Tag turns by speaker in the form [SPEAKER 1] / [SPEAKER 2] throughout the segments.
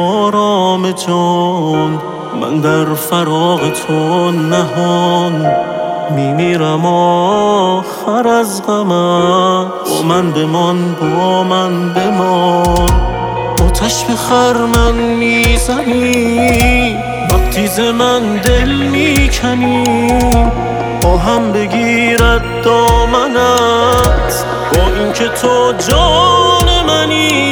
[SPEAKER 1] آرام جان، من در فراق تو نهان میمیرم آخر از غمت. با من بمان، با من بمان. آتش به خرمن میزنی وقتی ز من دل میکنی، با هم بگیرد دامنت با اینکه تو جان منی.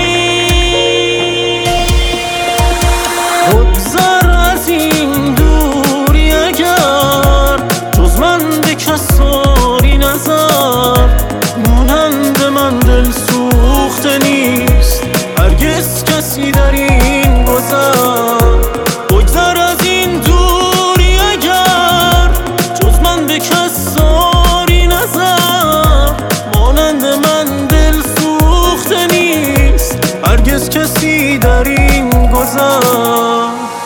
[SPEAKER 1] بگذر از این دوری اگر جز من به کس داری نظر، مانند من دل سوخته نیست هرگز کسی در این گذر. بگذر از این دوری اگر جز من به کس داری نظر، مانند من دل سوخته نیست هرگز کسی در این گذر.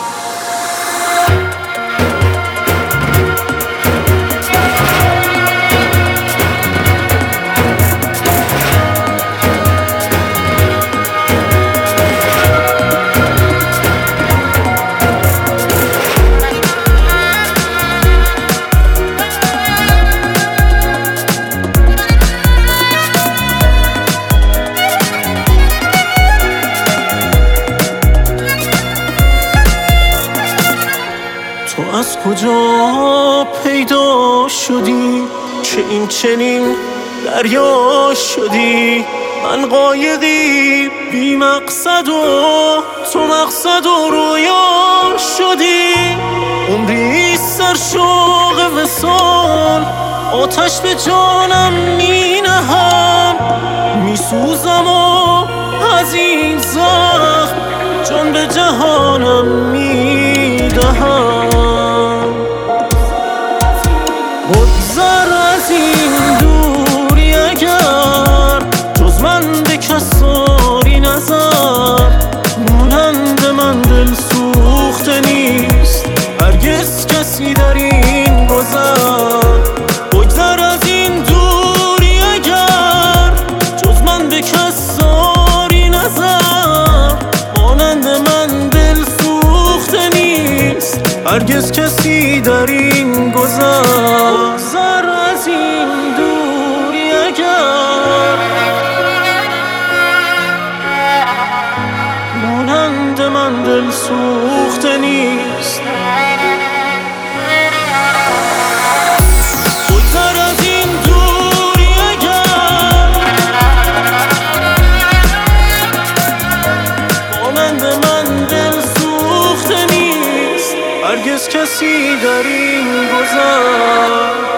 [SPEAKER 1] تو از کجا پیدا شدی که این چنین دریا شدی؟ من قایقی بی مقصد و تو مقصد و رویا شدی. عمری سر شوق وصال آتش به جانم می نهم، می سوزم و از این زخم جان به جهانم می دهم. بگذر از این دوری اگر جز من به کس داری نظر، مانند من دل سوخته نیست هرگز کسی در این گذر. بگذر از این دوری اگر جز من به کس داری نظر، مانند من دل سوخته نیست هرگز کسی در این گذر. بگذر از این دوری اگر مانند من دل سوخته نیست. بگذر از این دوری اگر مانند من دل سوخته نیست هرگز کسی در این گذر.